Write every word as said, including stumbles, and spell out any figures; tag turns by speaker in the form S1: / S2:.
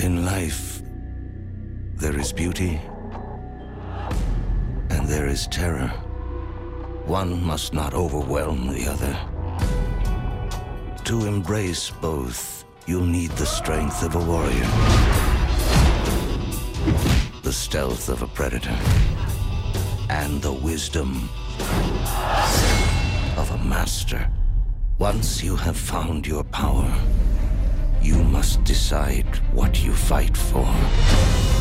S1: In life, there is beauty, and there is terror. One must not overwhelm the other. To embrace both, you'll need the strength of a warrior, the stealth of a predator, and the wisdom of a master. Once you have found your power, you must decide what you fight for.